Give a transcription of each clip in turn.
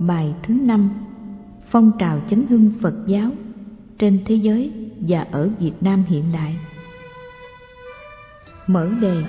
Bài thứ 5. Phong trào chấn hưng Phật giáo trên thế giới và ở Việt Nam hiện đại. Mở đề.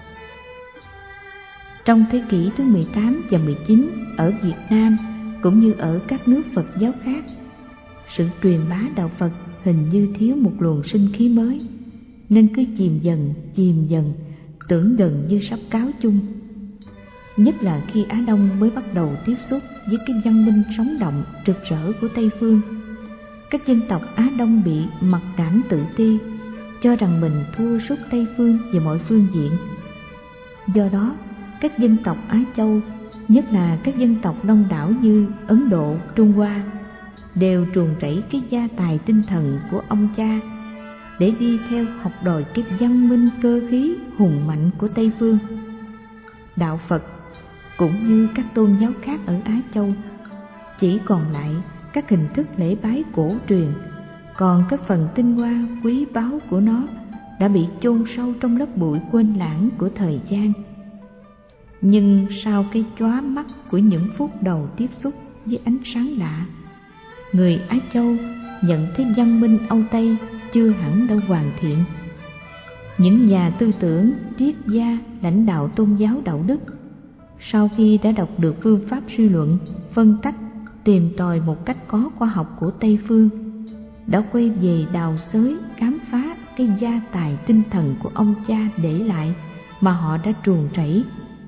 Trong thế kỷ thứ 18 và 19 ở Việt Nam cũng như ở các nước Phật giáo khác, sự truyền bá đạo Phật hình như thiếu một luồng sinh khí mới, nên cứ chìm dần, tưởng gần như sắp cáo chung. Nhất là khi Á Đông mới bắt đầu tiếp xúc với cái văn minh sống động rực rỡ của Tây phương, các dân tộc Á Đông bị mặc cảm tự ti, cho rằng mình thua sút Tây phương về mọi phương diện. Do đó, các dân tộc Á Châu, nhất là các dân tộc đông đảo như Ấn Độ, Trung Hoa, đều truồng rẫy cái gia tài tinh thần của ông cha để đi theo học đòi cái văn minh cơ khí hùng mạnh của Tây phương. Đạo Phật cũng như các tôn giáo khác ở Á Châu chỉ còn lại các hình thức lễ bái cổ truyền, còn cái phần tinh hoa quý báu của nó đã bị chôn sâu trong lớp bụi quên lãng của thời gian. Nhưng sau cái chóa mắt của những phút đầu tiếp xúc với ánh sáng lạ, người Á Châu nhận thấy văn minh Âu Tây chưa hẳn đã hoàn thiện. Những nhà tư tưởng, triết gia, lãnh đạo tôn giáo đạo đức, sau khi đã đọc được phương pháp suy luận, phân tách, tìm tòi một cách có khoa học của Tây phương, đã quay về đào xới, khám phá cái gia tài tinh thần của ông cha để lại mà họ đã truồng rẫy.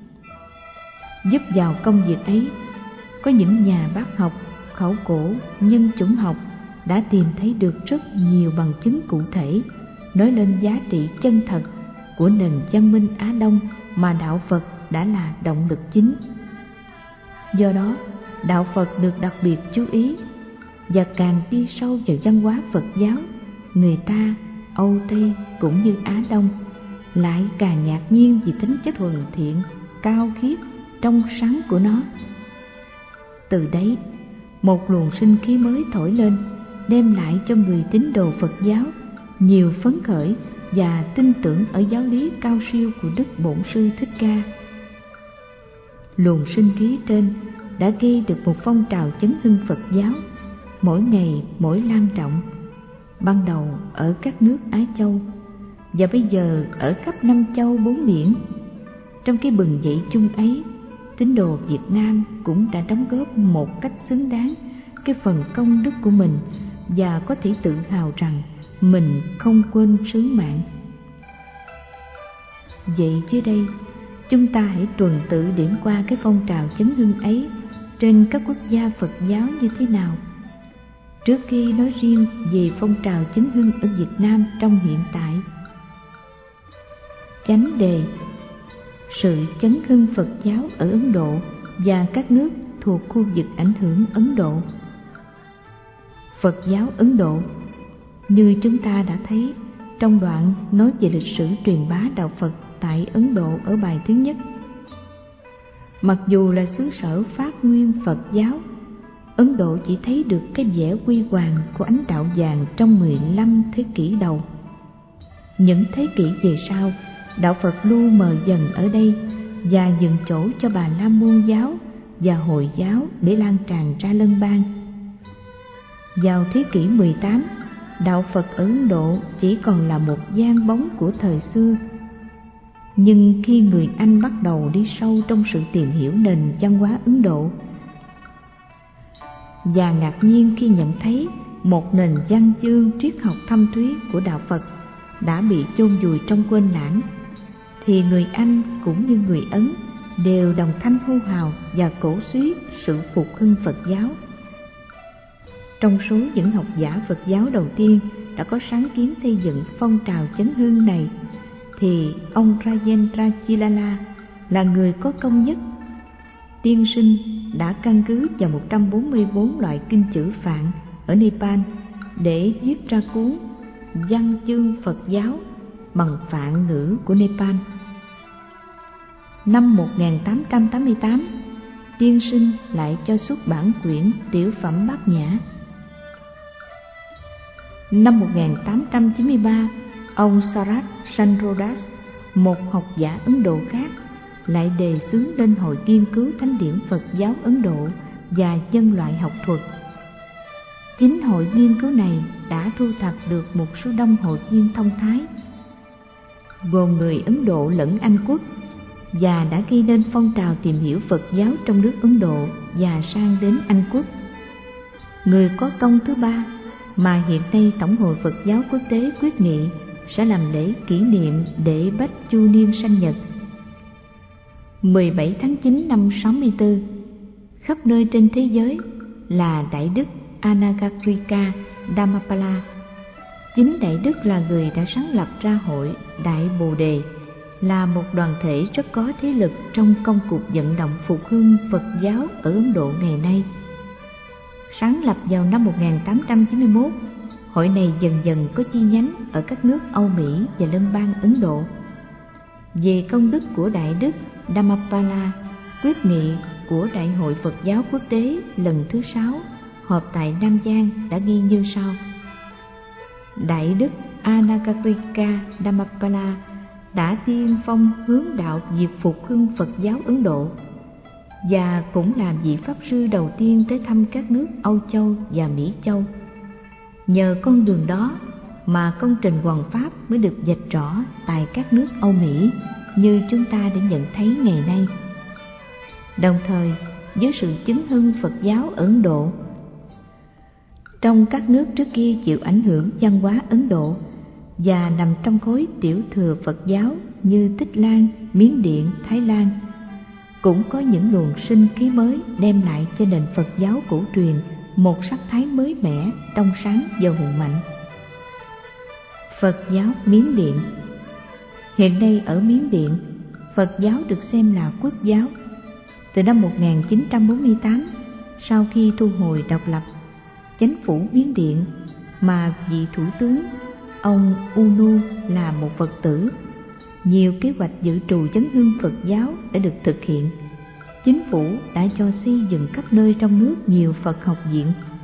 Giúp vào công việc ấy, có những nhà bác học, khảo cổ, nhân chủng học đã tìm thấy được rất nhiều bằng chứng cụ thể nói lên giá trị chân thật của nền văn minh Á Đông mà đạo Phật đã là động lực chính. Do đó, đạo Phật được đặc biệt chú ý, và càng đi sâu vào văn hóa Phật giáo, người ta, Âu Tây cũng như Á Đông, lại càng ngạc nhiên vì tính chất thuần thiện, cao khiết, trong sáng của nó. Từ đấy, một luồng sinh khí mới thổi lên, đem lại cho người tín đồ Phật giáo nhiều phấn khởi và tin tưởng ở giáo lý cao siêu của Đức Bổn Sư Thích Ca. Luồng sinh khí trên đã gây được một phong trào chấn hưng Phật giáo, mỗi ngày mỗi lan trọng, ban đầu ở các nước Á Châu và bây giờ ở khắp năm châu bốn biển. Trong cái bừng dậy chung ấy, tín đồ Việt Nam cũng đã đóng góp một cách xứng đáng cái phần công đức của mình, và có thể tự hào rằng mình không quên sứ mạng. Vậy dưới đây, chúng ta hãy tuần tự điểm qua cái phong trào chấn hưng ấy trên các quốc gia Phật giáo như thế nào, trước khi nói riêng về phong trào chấn hưng ở Việt Nam trong hiện tại. Chánh đề: sự chấn hưng Phật giáo ở Ấn Độ và các nước thuộc khu vực ảnh hưởng Ấn Độ. Phật giáo Ấn Độ, như chúng ta đã thấy trong đoạn nói về lịch sử truyền bá đạo Phật tại Ấn Độ ở bài thứ nhất. Mặc dù là xứ sở phát nguyên Phật giáo, Ấn Độ chỉ thấy được cái vẻ huy hoàng của ánh đạo vàng trong 15 thế kỷ đầu. Những thế kỷ về sau, đạo Phật lu mờ dần ở đây và nhường chỗ cho Bà La Môn giáo và Hồi giáo để lan tràn ra lân bang. Vào thế kỷ 18, đạo Phật ở Ấn Độ chỉ còn là một dang bóng của thời xưa. Nhưng khi người Anh bắt đầu đi sâu trong sự tìm hiểu nền văn hóa Ấn Độ, và ngạc nhiên khi nhận thấy một nền văn chương triết học thâm thúy của đạo Phật đã bị chôn vùi trong quên lãng, thì người Anh cũng như người Ấn đều đồng thanh hô hào và cổ suý sự phục hưng Phật giáo. Trong số những học giả Phật giáo đầu tiên đã có sáng kiến xây dựng phong trào chấn hưng này, thì ông Rajendra Chilala là người có công nhất. Tiên sinh đã căn cứ vào 144 loại kinh chữ Phạn ở Nepal để viết ra cuốn Văn chương Phật giáo bằng Phạn ngữ của Nepal. Năm 1888, tiên sinh lại cho xuất bản quyển Tiểu phẩm Bát Nhã. Năm 1893, ông Sarat Chandrodas, một học giả Ấn Độ khác, lại đề xướng lên Hội Nghiên cứu Thánh điển Phật giáo Ấn Độ và nhân loại học thuật. Chính hội nghiên cứu này đã thu thập được một số đông hội viên thông thái, gồm người Ấn Độ lẫn Anh Quốc, và đã gây nên phong trào tìm hiểu Phật giáo trong nước Ấn Độ và sang đến Anh Quốc. Người có công thứ ba mà hiện nay Tổng hội Phật giáo quốc tế quyết nghị sẽ làm lễ kỷ niệm để Bách Chu niên sanh nhật 17 tháng 9 năm 64 khắp nơi trên thế giới là Đại Đức Anagarika Dhammapala. Chính Đại Đức là người đã sáng lập ra hội Đại Bồ Đề, là một đoàn thể rất có thế lực trong công cuộc vận động phục hưng Phật giáo ở Ấn Độ ngày nay. Sáng lập vào năm 1891, hội này dần dần có chi nhánh ở các nước Âu Mỹ và Lân bang Ấn Độ. Về công đức của Đại Đức Dhammapala, quyết nghị của Đại hội Phật giáo quốc tế lần thứ 6 họp tại Nam Giang đã ghi như sau: Đại Đức Anagarika Dhammapala đã tiên phong hướng đạo việc phục hưng Phật giáo Ấn Độ, và cũng là vị Pháp sư đầu tiên tới thăm các nước Âu Châu và Mỹ Châu. Nhờ con đường đó mà công trình hoằng pháp mới được vạch rõ tại các nước Âu Mỹ như chúng ta đã nhận thấy ngày nay. Đồng thời, với sự chứng hưng Phật giáo ở Ấn Độ, trong các nước trước kia chịu ảnh hưởng văn hóa Ấn Độ và nằm trong khối tiểu thừa Phật giáo như Tích Lan, Miến Điện, Thái Lan, cũng có những luồng sinh khí mới đem lại cho nền Phật giáo cổ truyền một sắc thái mới mẻ, trong sáng và hùng mạnh. Phật giáo Miến Điện. Hiện nay ở Miến Điện, Phật giáo được xem là quốc giáo. Từ năm 1948, sau khi thu hồi độc lập, chính phủ Miến Điện mà vị thủ tướng ông UNU là một Phật tử, nhiều kế hoạch dự trù chấn hưng Phật giáo đã được thực hiện. Chính phủ đã cho xây dựng khắp nơi trong nước nhiều Phật học viện,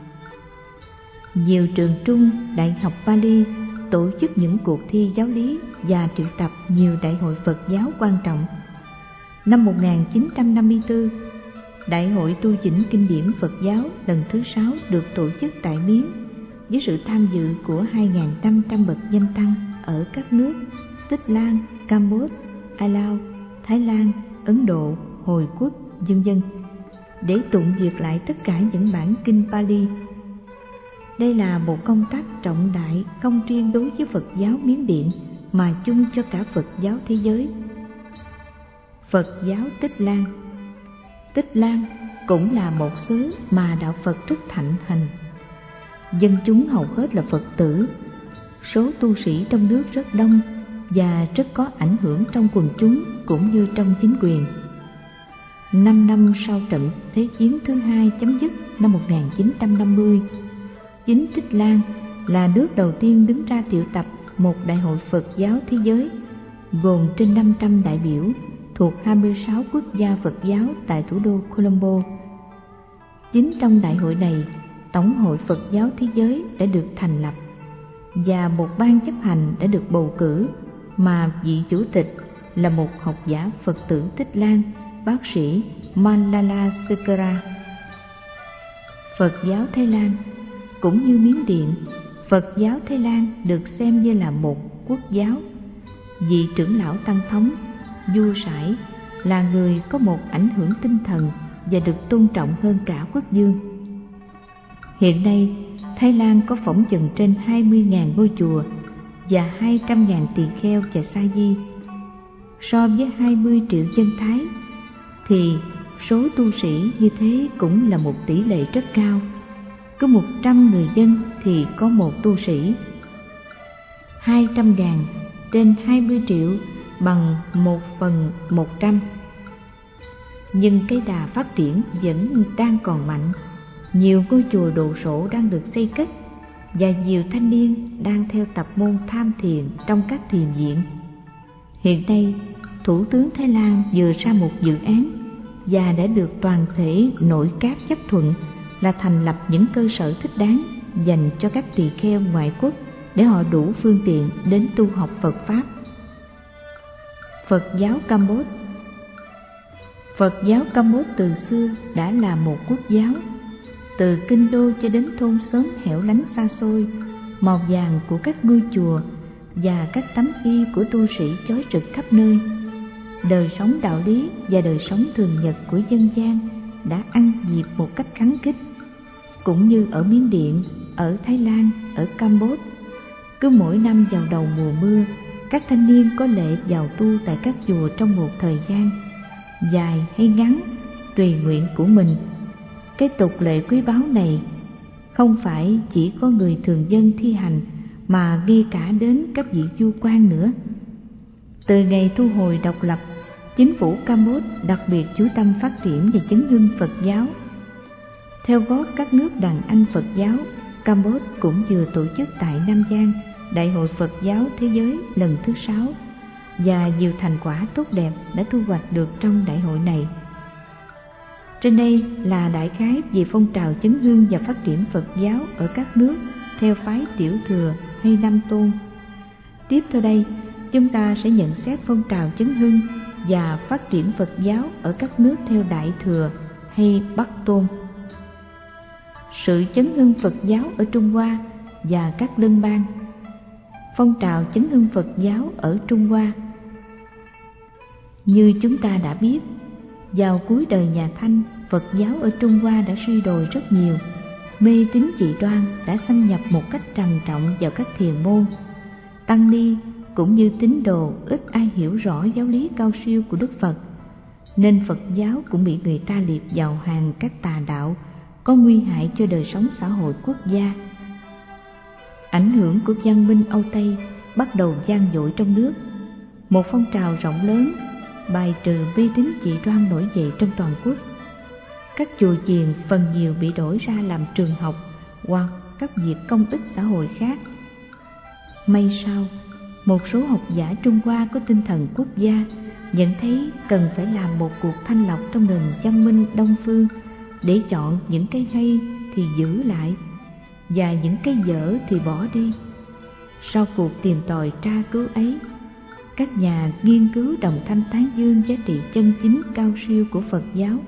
nhiều trường trung, đại học Pali, tổ chức những cuộc thi giáo lý và triệu tập nhiều đại hội Phật giáo quan trọng. Năm 1954, Đại hội tu chỉnh kinh điển Phật giáo lần thứ 6 được tổ chức tại Miến với sự tham dự của 2.500 bậc danh tăng ở các nước Tích Lan, Campuchia, Ai Lao, Thái Lan, Ấn Độ, Hồi Quốc, v.v. để tụng duyệt lại tất cả những bản kinh Pali. Đây là một công tác trọng đại không riêng đối với Phật giáo Miến Điện mà chung cho cả Phật giáo thế giới. Phật giáo Tích Lan. Tích Lan cũng là một xứ mà đạo Phật rất thịnh hành. Dân chúng hầu hết là Phật tử, số tu sĩ trong nước rất đông và rất có ảnh hưởng trong quần chúng cũng như trong chính quyền. 5 năm sau trận Thế chiến thứ hai chấm dứt năm 1950, chính Tích Lan là nước đầu tiên đứng ra triệu tập một đại hội Phật giáo thế giới gồm trên 500 đại biểu thuộc 26 quốc gia Phật giáo tại thủ đô Colombo. Chính trong đại hội này, Tổng hội Phật giáo thế giới đã được thành lập và một ban chấp hành đã được bầu cử, mà vị chủ tịch là một học giả Phật tử Tích Lan, bác sĩ Malala Sekera. Phật giáo Thái Lan. Cũng như Miến Điện, Phật giáo Thái Lan được xem như là một quốc giáo. Vị trưởng lão tăng thống vua Sải là người có một ảnh hưởng tinh thần và được tôn trọng hơn cả quốc vương. Hiện nay, Thái Lan có phỏng chừng trên 20.000 ngôi chùa và 200.000 tỳ kheo và sa di. So với 20 triệu dân Thái thì số tu sĩ như thế cũng là một tỷ lệ rất cao. Cứ 100 người dân thì có một tu sĩ. 200.000 trên 20 triệu bằng 1/100. Nhưng cái đà phát triển vẫn đang còn mạnh. Nhiều ngôi chùa đồ sộ đang được xây cất và nhiều thanh niên đang theo tập môn tham thiền trong các thiền viện. Hiện nay, Thủ tướng Thái Lan vừa ra một dự án và đã được toàn thể nội các chấp thuận là thành lập những cơ sở thích đáng dành cho các tỳ kheo ngoại quốc để họ đủ phương tiện đến tu học Phật Pháp. Phật giáo Campuchia. Phật giáo Campuchia từ xưa đã là một quốc giáo. Từ kinh đô cho đến thôn xóm hẻo lánh xa xôi, màu vàng của các ngôi chùa và các tấm y của tu sĩ chói rực khắp nơi. Đời sống đạo lý và đời sống thường nhật của dân gian đã ăn diệt một cách khắng khích. Cũng như ở Miến Điện, ở Thái Lan, ở Campuchia, cứ mỗi năm vào đầu mùa mưa, các thanh niên có lệ vào tu tại các chùa trong một thời gian dài hay ngắn tùy nguyện của mình. Cái tục lệ quý báu này không phải chỉ có người thường dân thi hành, mà ngay cả đến các vị vua quan nữa. Từ ngày thu hồi độc lập, chính phủ Campuchia đặc biệt chú tâm phát triển và chấn hưng Phật giáo. Theo gót các nước đàn anh Phật giáo, Campuchia cũng vừa tổ chức tại Nam Giang Đại hội Phật giáo Thế giới lần thứ 6, và nhiều thành quả tốt đẹp đã thu hoạch được trong đại hội này. Trên đây là đại khái về phong trào chấn hưng và phát triển Phật giáo ở các nước theo phái Tiểu Thừa hay Nam Tôn. Tiếp theo đây, chúng ta sẽ nhận xét phong trào chấn hưng và phát triển Phật giáo ở các nước theo Đại Thừa hay Bắc Tôn. Sự chấn hưng Phật giáo ở Trung Hoa và các lân bang. Phong trào chấn hưng Phật giáo ở Trung Hoa. Như chúng ta đã biết, vào cuối đời nhà Thanh, Phật giáo ở Trung Hoa đã suy đồi rất nhiều. Mê tín dị đoan đã xâm nhập một cách trầm trọng vào các thiền môn. Tăng ni cũng như tín đồ ít ai hiểu rõ giáo lý cao siêu của Đức Phật, nên Phật giáo cũng bị người ta liệt vào hàng các tà đạo có nguy hại cho đời sống xã hội quốc gia. Ảnh hưởng của văn minh Âu Tây bắt đầu vang dội trong nước. Một phong trào rộng lớn bài trừ mê tín dị đoan nổi dậy trong toàn quốc. Các chùa chiền phần nhiều bị đổi ra làm trường học hoặc các việc công ích xã hội khác. May sao, một số học giả Trung Hoa có tinh thần quốc gia nhận thấy cần phải làm một cuộc thanh lọc trong nền văn minh Đông phương, để chọn những cái hay thì giữ lại và những cái dở thì bỏ đi. Sau cuộc tìm tòi tra cứu ấy, các nhà nghiên cứu đồng thanh tán dương giá trị chân chính cao siêu của Phật giáo.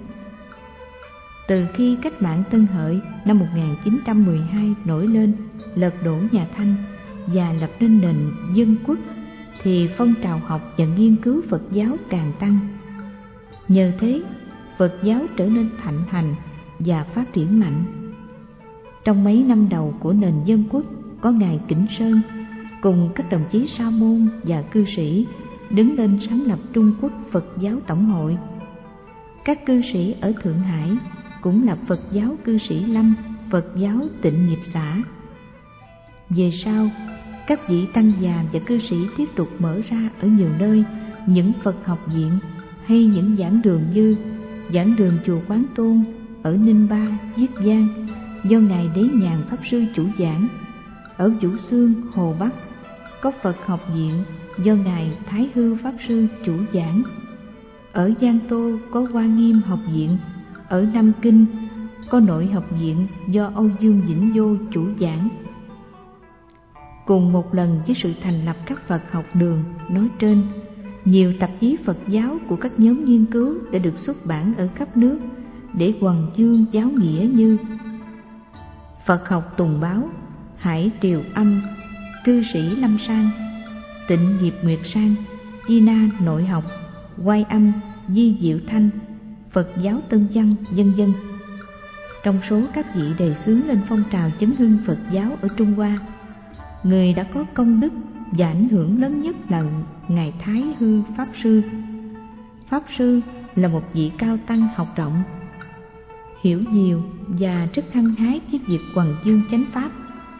Từ khi cách mạng Tân Hợi năm 1912 nổi lên, lật đổ nhà Thanh và lập nên nền dân quốc, thì phong trào học và nghiên cứu Phật giáo càng tăng. Nhờ thế, Phật giáo trở nên thịnh hành và phát triển mạnh. Trong mấy năm đầu của nền dân quốc, có Ngài Kỉnh Sơn cùng các đồng chí sa môn và cư sĩ đứng lên sáng lập Trung Quốc Phật giáo Tổng hội. Các cư sĩ ở Thượng Hải cũng lập Phật giáo Cư Sĩ Lâm, Phật giáo Tịnh Nghiệp Xã. Về sau, các vị tăng già và cư sĩ tiếp tục mở ra ở nhiều nơi những Phật học viện hay những giảng đường như giảng đường chùa Quán Tôn ở Ninh Ba, Chiết Giang do Ngài Đế Nhàn Pháp Sư chủ giảng. Ở Vũ Xương, Hồ Bắc có Phật học viện do Ngài Thái Hư Pháp Sư chủ giảng. Ở Giang Tô có Hoa Nghiêm học viện. Ở Nam Kinh có Nội học viện do Âu Dương Vĩnh Vô chủ giảng. Cùng một lần với sự thành lập các Phật học đường nói trên, nhiều tạp chí Phật giáo của các nhóm nghiên cứu đã được xuất bản ở khắp nước để hoằng dương giáo nghĩa như Phật học Tùng Báo, Hải Triều Âm, Cư Sĩ Lâm Sang, Tịnh Nghiệp Nguyệt Sang, Chi Na Nội học, Quay Âm, Di Diệu Thanh, Phật giáo Tân Văn, vân vân. Trong số các vị đề xướng lên phong trào chấn hưng Phật giáo ở Trung Hoa, người đã có công đức và ảnh hưởng lớn nhất là Ngài Thái Hư Pháp Sư. Pháp Sư là một vị cao tăng học rộng, hiểu nhiều và rất hăng hái với việc hoằng dương chánh pháp.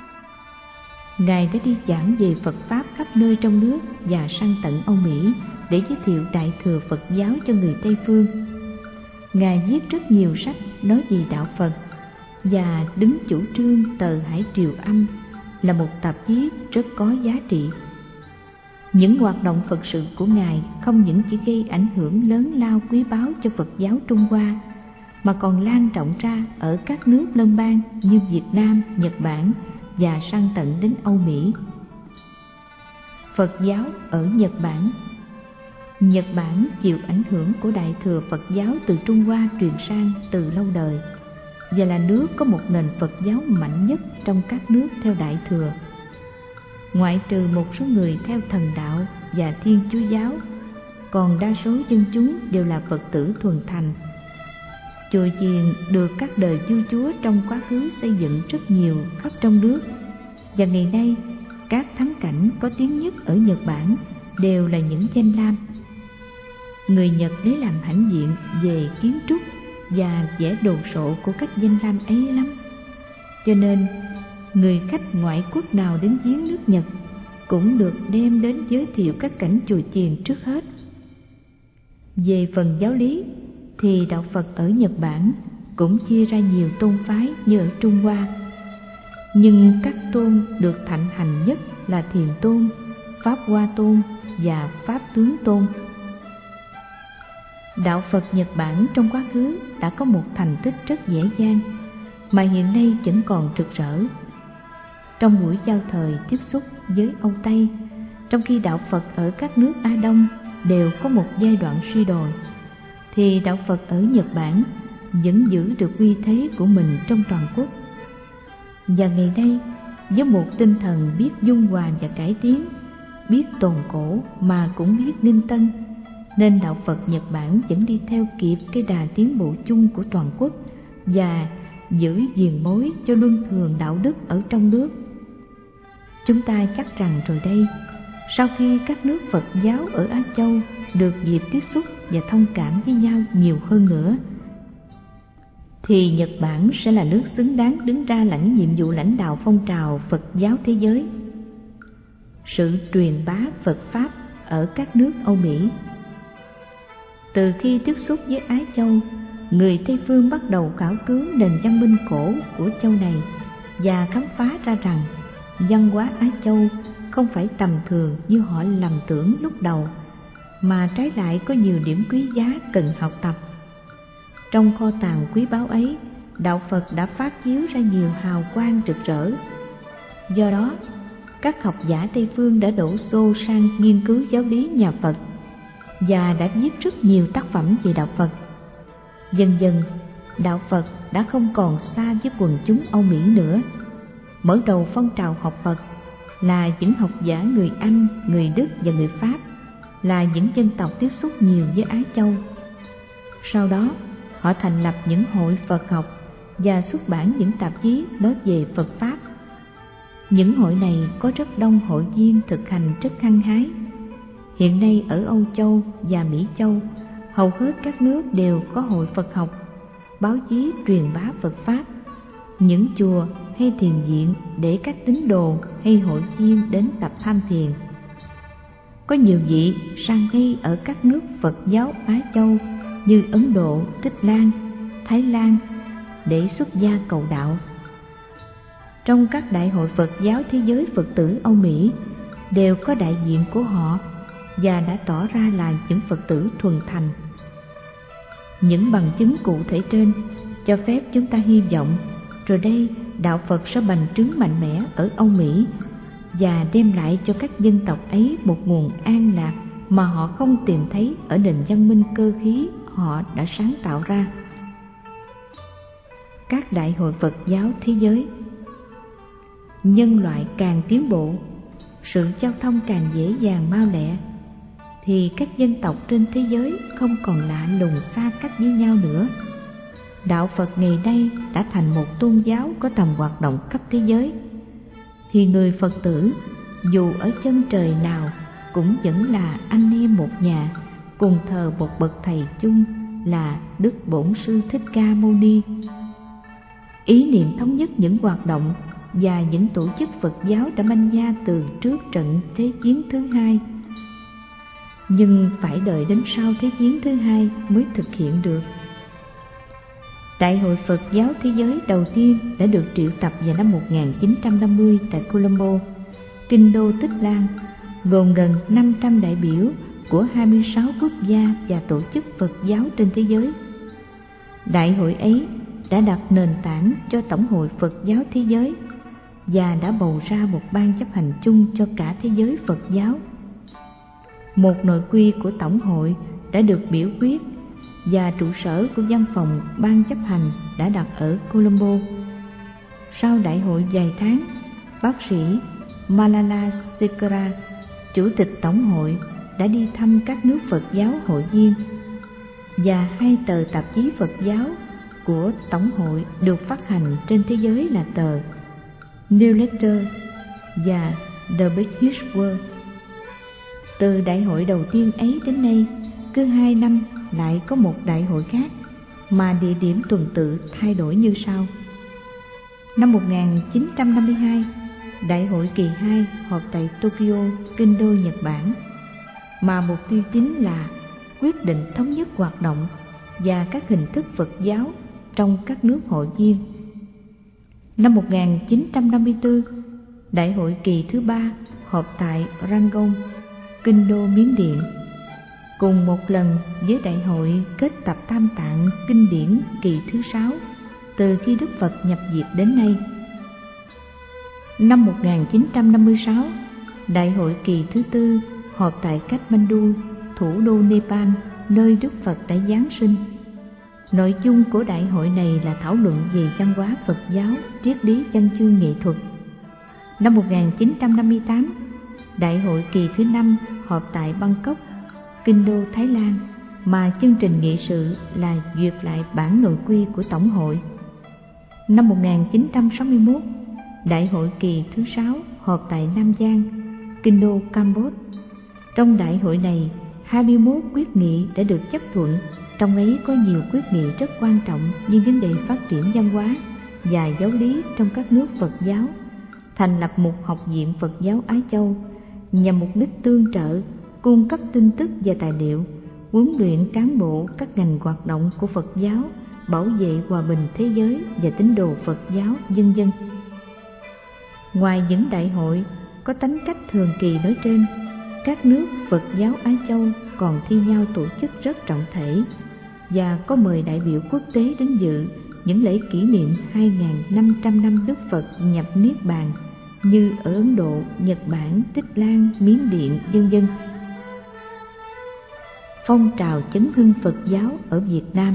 Ngài đã đi giảng về Phật Pháp khắp nơi trong nước và sang tận Âu Mỹ để giới thiệu Đại thừa Phật giáo cho người Tây phương. Ngài viết rất nhiều sách nói về đạo Phật và đứng chủ trương tờ Hải Triều Âm là một tạp chí rất có giá trị. Những hoạt động Phật sự của Ngài không những chỉ gây ảnh hưởng lớn lao quý báu cho Phật giáo Trung Hoa, mà còn lan rộng ra ở các nước lân bang như Việt Nam, Nhật Bản và sang tận đến Âu Mỹ. Phật giáo ở Nhật Bản. Nhật Bản chịu ảnh hưởng của Đại thừa Phật giáo từ Trung Hoa truyền sang từ lâu đời, và là nước có một nền Phật giáo mạnh nhất trong các nước theo Đại thừa. Ngoại trừ một số người theo Thần đạo và Thiên Chúa giáo, còn đa số dân chúng đều là Phật tử thuần thành. Chùa chiền được các đời vua chúa trong quá khứ xây dựng rất nhiều khắp trong nước, và ngày nay các thắng cảnh có tiếng nhất ở Nhật Bản đều là những danh lam. Người Nhật lấy làm hãnh diện về kiến trúc và vẻ đồ sộ của các danh lam ấy lắm, cho nên người khách ngoại quốc nào đến viếng nước Nhật cũng được đem đến giới thiệu các cảnh chùa chiền trước hết. Về phần giáo lý thì đạo Phật ở Nhật Bản cũng chia ra nhiều tôn phái như ở Trung Hoa, nhưng các tôn được thịnh hành nhất là Thiền Tôn, Pháp Hoa Tôn và Pháp Tướng Tôn. Đạo Phật Nhật Bản trong quá khứ đã có một thành tích rất dễ dàng mà hiện nay vẫn còn rực rỡ. Trong buổi giao thời tiếp xúc với Âu Tây, trong khi đạo Phật ở các nước Á Đông đều có một giai đoạn suy đồi, thì đạo Phật ở Nhật Bản vẫn giữ được uy thế của mình trong toàn quốc. Và ngày nay, với một tinh thần biết dung hòa và cải tiến, biết tồn cổ mà cũng biết ninh tân, nên đạo Phật Nhật Bản vẫn đi theo kịp cái đà tiến bộ chung của toàn quốc và giữ diền mối cho luân thường đạo đức ở trong nước. Chúng ta chắc rằng rồi đây, sau khi các nước Phật giáo ở Á Châu được dịp tiếp xúc và thông cảm với nhau nhiều hơn nữa, thì Nhật Bản sẽ là nước xứng đáng đứng ra lãnh nhiệm vụ lãnh đạo phong trào Phật giáo thế giới. Sự truyền bá Phật Pháp ở các nước Âu Mỹ. Từ khi tiếp xúc với Ái Châu, người Tây phương bắt đầu khảo cứu nền văn minh cổ của châu này và khám phá ra rằng văn hóa Á Châu không phải tầm thường như họ lầm tưởng lúc đầu, mà trái lại có nhiều điểm quý giá cần học tập. Trong kho tàng quý báu ấy, đạo Phật đã phát chiếu ra nhiều hào quang rực rỡ. Do đó, các học giả Tây phương đã đổ xô sang nghiên cứu giáo lý nhà Phật và đã viết rất nhiều tác phẩm về đạo Phật. Dần dần, đạo Phật đã không còn xa với quần chúng Âu Mỹ nữa. Mở đầu phong trào học Phật là những học giả người Anh, người Đức và người Pháp, là những dân tộc tiếp xúc nhiều với Á Châu. Sau đó, họ thành lập những hội Phật học và xuất bản những tạp chí nói về Phật Pháp. Những hội này có rất đông hội viên thực hành rất hăng hái. Hiện nay ở Âu Châu và Mỹ Châu, hầu hết các nước đều có hội Phật học, báo chí truyền bá Phật Pháp, những chùa hay thiền viện để các tín đồ hay hội viên đến tập tham thiền. Có nhiều vị sang ngay ở các nước Phật giáo Á Châu như Ấn Độ, Tích Lan, Thái Lan để xuất gia cầu đạo. Trong các đại hội Phật giáo thế giới, Phật tử Âu Mỹ đều có đại diện của họ và đã tỏ ra là những Phật tử thuần thành. Những bằng chứng cụ thể trên cho phép chúng ta hy vọng rồi đây đạo Phật sẽ bành trướng mạnh mẽ ở Âu Mỹ và đem lại cho các dân tộc ấy một nguồn an lạc mà họ không tìm thấy ở nền văn minh cơ khí họ đã sáng tạo ra. Các đại hội Phật giáo thế giới. Nhân loại càng tiến bộ, sự giao thông càng dễ dàng mau lẹ, thì các dân tộc trên thế giới không còn lạ lùng xa cách với nhau nữa. Đạo Phật ngày nay đã thành một tôn giáo có tầm hoạt động khắp thế giới, thì người Phật tử dù ở chân trời nào cũng vẫn là anh em một nhà, cùng thờ một bậc thầy chung là Đức Bổn Sư Thích Ca Mâu Ni. Ý niệm thống nhất những hoạt động và những tổ chức Phật giáo đã manh nha từ trước trận Thế chiến thứ hai, nhưng phải đợi đến sau Thế chiến thứ hai mới thực hiện được. Đại hội Phật giáo thế giới đầu tiên đã được triệu tập vào năm 1950 tại Colombo, kinh đô Tích Lan, gồm gần 500 đại biểu của 26 quốc gia và tổ chức Phật giáo trên thế giới. Đại hội ấy đã đặt nền tảng cho Tổng hội Phật giáo thế giới và đã bầu ra một ban chấp hành chung cho cả thế giới Phật giáo. Một nội quy của Tổng hội đã được biểu quyết và trụ sở của văn phòng ban chấp hành đã đặt ở Colombo. Sau đại hội vài tháng, bác sĩ Malala Sekera, chủ tịch Tổng hội, đã đi thăm các nước Phật giáo hội viên, và 2 tờ tạp chí Phật giáo của Tổng hội được phát hành trên thế giới là tờ New Letter và The Buddhist World. Từ đại hội đầu tiên ấy đến nay, cứ 2 năm lại có một đại hội khác, mà địa điểm tuần tự thay đổi như sau. Năm 1952, đại hội kỳ 2 họp tại Tokyo, kinh đô Nhật Bản, mà mục tiêu chính là quyết định thống nhất hoạt động và các hình thức Phật giáo trong các nước hội viên. Năm 1954, đại hội kỳ thứ 3 họp tại Rangoon, kinh đô Miến Điện, cùng một lần với đại hội kết tập Tam Tạng kinh điển kỳ thứ 6 từ khi Đức Phật nhập Việt đến nay. Năm 1956, đại hội kỳ thứ 4 họp tại Kathmandu, thủ đô Nepal, nơi Đức Phật đã giáng sinh. Nội dung của đại hội này là thảo luận về văn hóa Phật giáo, triết lý văn chương nghệ thuật. Năm 1958, đại hội kỳ thứ 5 họp tại Bangkok, kinh đô Thái Lan, mà chương trình nghị sự là duyệt lại bản nội quy của Tổng hội. Năm 1961, đại hội kỳ thứ 6 họp tại Nam Giang, kinh đô Campuchia. Trong đại hội này, 21 quyết nghị đã được chấp thuận, trong ấy có nhiều quyết nghị rất quan trọng như vấn đề phát triển văn hóa và giáo lý trong các nước Phật giáo, thành lập một học viện Phật giáo Á Châu nhằm mục đích tương trợ, cung cấp tin tức và tài liệu, huấn luyện cán bộ các ngành hoạt động của Phật giáo, bảo vệ hòa bình thế giới và tín đồ Phật giáo, vân vân. Ngoài những đại hội có tính cách thường kỳ nói trên, các nước Phật giáo Á Châu còn thi nhau tổ chức rất trọng thể và có mời đại biểu quốc tế đến dự những lễ kỷ niệm 2.500 năm Đức Phật nhập Niết Bàn như ở Ấn Độ, Nhật Bản, Tích Lan, Miến Điện, vân vân. Phong trào chấn hưng Phật giáo ở Việt Nam.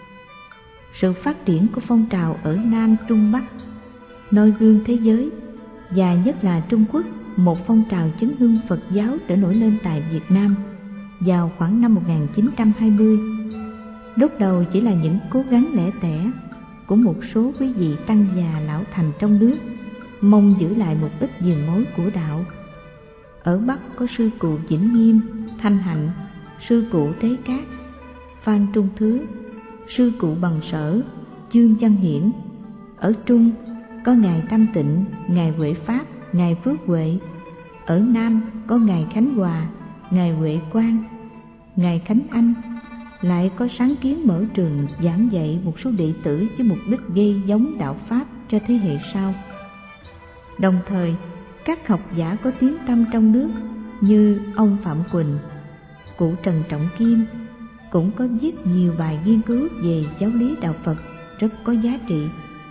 Sự phát triển của phong trào ở Nam Trung Bắc, noi gương thế giới, và nhất là Trung Quốc, một phong trào chấn hưng Phật giáo đã nổi lên tại Việt Nam vào khoảng năm 1920. Lúc đầu chỉ là những cố gắng lẻ tẻ của một số quý vị tăng già lão thành trong nước, mong giữ lại một ít vườn mối của đạo. Ở Bắc có sư cụ Vĩnh Nghiêm, Thanh Hạnh, sư cụ Thế Cát, Phan Trung Thứ, sư cụ Bằng Sở, Dương Văn Hiển. Ở Trung có ngài Tam Tịnh, ngài Huệ Pháp, ngài Phước Huệ. Ở Nam có ngài Khánh Hòa, ngài Huệ Quang, ngài Khánh Anh. Lại có sáng kiến mở trường giảng dạy một số đệ tử với mục đích gây giống đạo Pháp cho thế hệ sau. Đồng thời, các học giả có tiếng tăm trong nước như ông Phạm Quỳnh, cụ Trần Trọng Kim cũng có viết nhiều bài nghiên cứu về giáo lý đạo Phật rất có giá trị.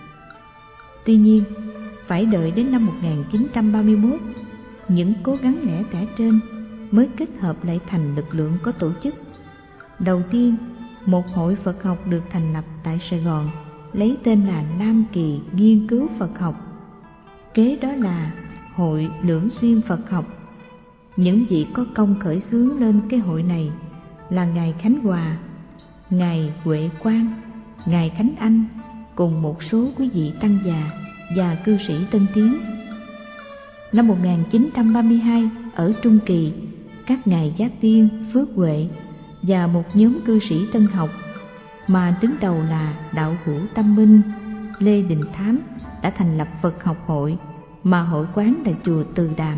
Tuy nhiên, phải đợi đến năm 1931, những cố gắng lẻ tẻ trên mới kết hợp lại thành lực lượng có tổ chức. Đầu tiên, một hội Phật học được thành lập tại Sài Gòn, lấy tên là Nam Kỳ Nghiên cứu Phật học. Kế đó là Hội Lưỡng Xuyên Phật học. Những vị có công khởi xướng lên cái hội này là ngài Khánh Hòa, ngài Huệ Quang, ngài Khánh Anh cùng một số quý vị tăng già và cư sĩ tân tiến. Năm 1932, ở Trung Kỳ, các ngài Giác Tiên, Phước Huệ và một nhóm cư sĩ tân học mà đứng đầu là đạo hữu Tâm Minh, Lê Đình Thám đã thành lập Phật học hội, mà hội quán là chùa Từ Đàm.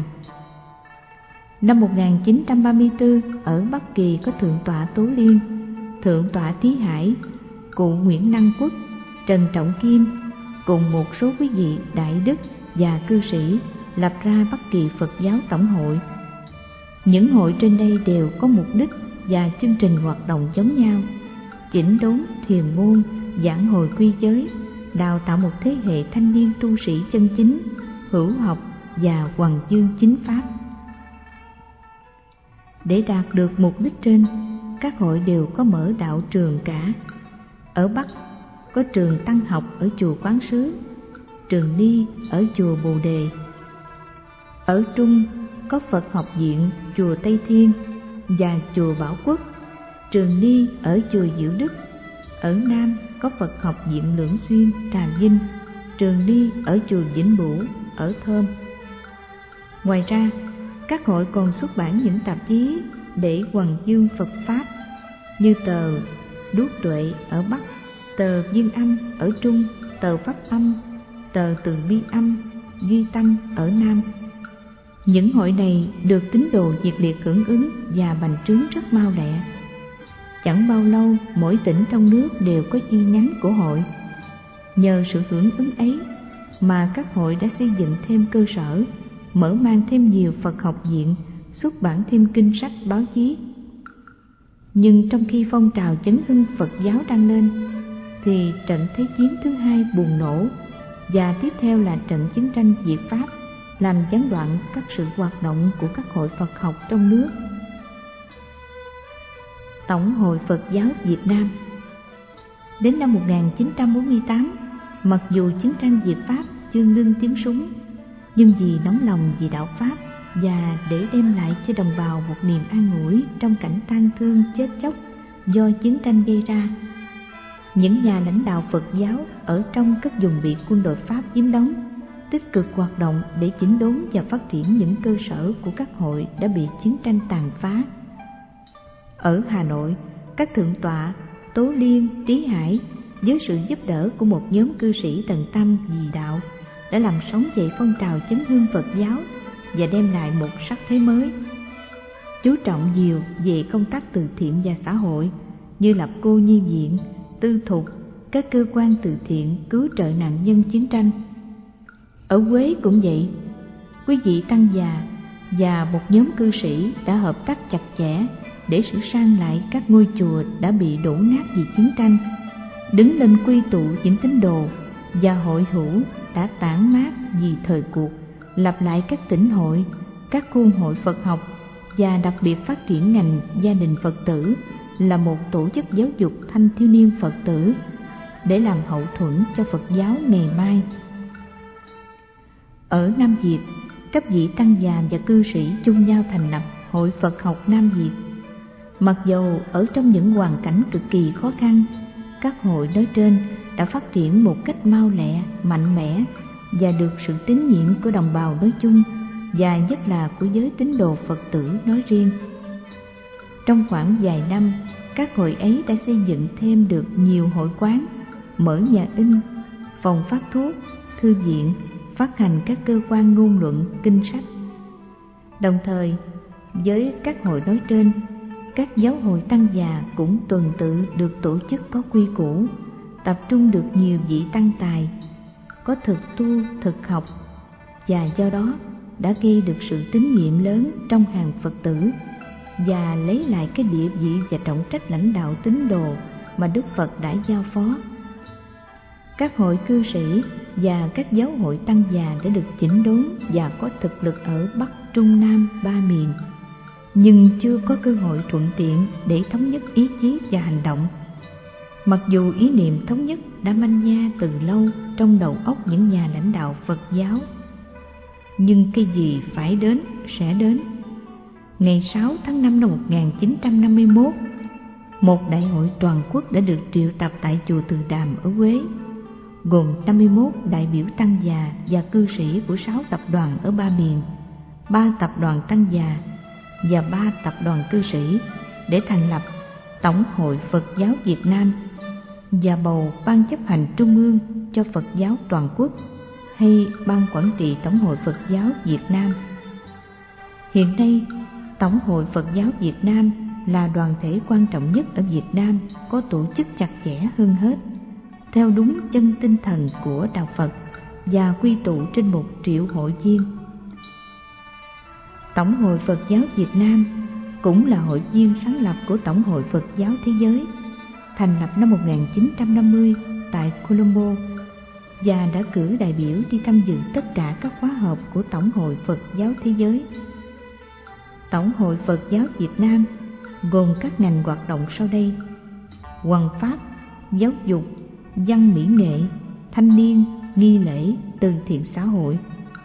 Năm 1934, ở Bắc Kỳ có Thượng tọa Tố Liên, Thượng tọa Trí Hải, cụ Nguyễn Năng Quốc, Trần Trọng Kim cùng một số quý vị đại đức và cư sĩ lập ra Bắc Kỳ Phật giáo Tổng hội. Những hội trên đây đều có mục đích và chương trình hoạt động giống nhau: chỉnh đốn thiền môn, giảng hồi quy giới, đào tạo một thế hệ thanh niên tu sĩ chân chính, hữu học và hoằng dương chính pháp. Để đạt được mục đích trên, các hội đều có mở đạo trường cả. Ở Bắc có trường tăng học ở chùa Quán Sứ, trường Ni ở chùa Bồ Đề. Ở Trung có Phật học viện chùa Tây Thiên và chùa Bảo Quốc, trường Ni ở chùa Diệu Đức. Ở Nam có Phật học viện Lưỡng Xuyên, Trà Vinh, trường Ni ở chùa Vĩnh Bửu, ở Thơm. Ngoài ra, các hội còn xuất bản những tạp chí để hoằng dương Phật Pháp như tờ Đuốc Tuệ ở Bắc, tờ Duyên Âm ở Trung, tờ Pháp Âm, tờ Từ Bi Âm, Duy Tâm ở Nam. Những hội này được tín đồ nhiệt liệt hưởng ứng và bành trướng rất mau lẹ. Chẳng bao lâu, mỗi tỉnh trong nước đều có chi nhánh của hội. Nhờ sự hưởng ứng ấy mà các hội đã xây dựng thêm cơ sở, mở mang thêm nhiều Phật học viện, xuất bản thêm kinh sách báo chí. Nhưng trong khi phong trào chấn hưng Phật giáo đang lên, thì trận Thế chiến thứ hai bùng nổ, và tiếp theo là trận chiến tranh Việt Pháp, làm gián đoạn các sự hoạt động của các hội Phật học trong nước. Tổng hội Phật giáo Việt Nam. Đến năm 1948, mặc dù chiến tranh Việt Pháp chưa ngưng tiếng súng, nhưng vì nóng lòng vì đạo Pháp và để đem lại cho đồng bào một niềm an ủi trong cảnh tang thương chết chóc do chiến tranh gây ra, những nhà lãnh đạo Phật giáo ở trong các vùng bị quân đội Pháp chiếm đóng tích cực hoạt động để chỉnh đốn và phát triển những cơ sở của các hội đã bị chiến tranh tàn phá. Ở Hà Nội, các thượng tọa Tố Liên, Trí Hải với sự giúp đỡ của một nhóm cư sĩ tận tâm vì đạo đã làm sống dậy phong trào chấn hương Phật giáo và đem lại một sắc thế mới. Chú trọng nhiều về công tác từ thiện và xã hội như lập cô nhi viện, tư thục, các cơ quan từ thiện cứu trợ nạn nhân chiến tranh. Ở Quế cũng vậy, quý vị tăng già và một nhóm cư sĩ đã hợp tác chặt chẽ để sửa sang lại các ngôi chùa đã bị đổ nát vì chiến tranh, đứng lên quy tụ những tín đồ và hội hữu đã tản mát vì thời cuộc, lập lại các tỉnh hội, các khuôn hội Phật học và đặc biệt phát triển ngành gia đình Phật tử là một tổ chức giáo dục thanh thiếu niên Phật tử để làm hậu thuẫn cho Phật giáo ngày mai. Ở Nam Việt, các vị tăng già và cư sĩ chung nhau thành lập Hội Phật học Nam Việt. Mặc dầu ở trong những hoàn cảnh cực kỳ khó khăn, các hội nói trên đã phát triển một cách mau lẹ, mạnh mẽ và được sự tín nhiệm của đồng bào nói chung và nhất là của giới tín đồ Phật tử nói riêng. Trong khoảng vài năm, các hội ấy đã xây dựng thêm được nhiều hội quán, mở nhà in, phòng phát thuốc, thư viện, phát hành các cơ quan ngôn luận, kinh sách. Đồng thời, với các hội nói trên, các giáo hội tăng già cũng tuần tự được tổ chức có quy củ, tập trung được nhiều vị tăng tài, có thực tu, thực học, và do đó đã gây được sự tín nhiệm lớn trong hàng Phật tử và lấy lại cái địa vị và trọng trách lãnh đạo tín đồ mà Đức Phật đã giao phó. Các hội cư sĩ và các giáo hội tăng già đã được chỉnh đốn và có thực lực ở Bắc, Trung, Nam ba miền, nhưng chưa có cơ hội thuận tiện để thống nhất ý chí và hành động. Mặc dù ý niệm thống nhất đã manh nha từ lâu trong đầu óc những nhà lãnh đạo Phật giáo, nhưng cái gì phải đến sẽ đến. Ngày 6 tháng 5 năm 1951, một đại hội toàn quốc đã được triệu tập tại chùa Từ Đàm ở Huế, gồm 51 đại biểu tăng già và cư sĩ của 6 tập đoàn ở ba miền, 3 tập đoàn tăng già và 3 tập đoàn cư sĩ để thành lập Tổng hội Phật giáo Việt Nam và bầu Ban chấp hành Trung ương cho Phật giáo toàn quốc hay Ban quản trị Tổng hội Phật giáo Việt Nam. Hiện nay, Tổng hội Phật giáo Việt Nam là đoàn thể quan trọng nhất ở Việt Nam, có tổ chức chặt chẽ hơn hết, theo đúng chân tinh thần của Đạo Phật và quy tụ trên 1 triệu hội viên. Tổng hội Phật giáo Việt Nam cũng là hội viên sáng lập của Tổng hội Phật giáo Thế giới, thành lập năm 1950 tại Colombo và đã cử đại biểu đi tham dự tất cả các khóa họp của Tổng hội Phật giáo Thế giới. Tổng hội Phật giáo Việt Nam gồm các ngành hoạt động sau đây: hoằng pháp, giáo dục, văn mỹ nghệ, thanh niên, nghi lễ, từ thiện xã hội.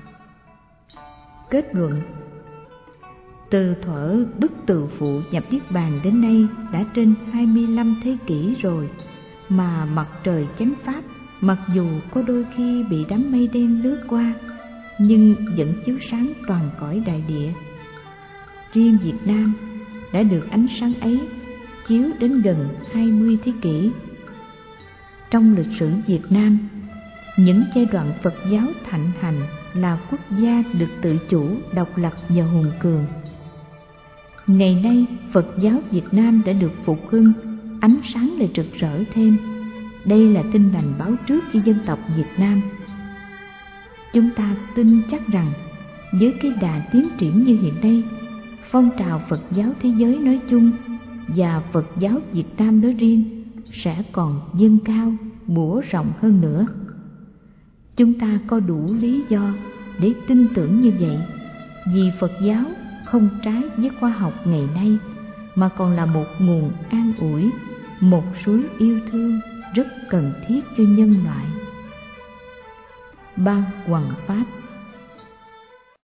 Kết luận: từ thuở Đức Từ Phụ nhập Niết Bàn đến nay đã trên 25 thế kỷ rồi, mà mặt trời chánh pháp mặc dù có đôi khi bị đám mây đen lướt qua, nhưng vẫn chiếu sáng toàn cõi đại địa. Riêng Việt Nam đã được ánh sáng ấy chiếu đến gần 20 thế kỷ. Trong lịch sử Việt Nam, những giai đoạn Phật giáo thịnh hành là quốc gia được tự chủ, độc lập và hùng cường. Ngày nay, Phật giáo Việt Nam đã được phục hưng, ánh sáng lại rực rỡ thêm. Đây là tin lành báo trước cho dân tộc Việt Nam. Chúng ta tin chắc rằng với cái đà tiến triển như hiện nay, phong trào Phật giáo thế giới nói chung và Phật giáo Việt Nam nói riêng sẽ còn dâng cao, bủa rộng hơn nữa. Chúng ta có đủ lý do để tin tưởng như vậy, vì Phật giáo không trái với khoa học ngày nay, mà còn là một nguồn an ủi, một suối yêu thương rất cần thiết cho nhân loại. Ban Hoằng Pháp.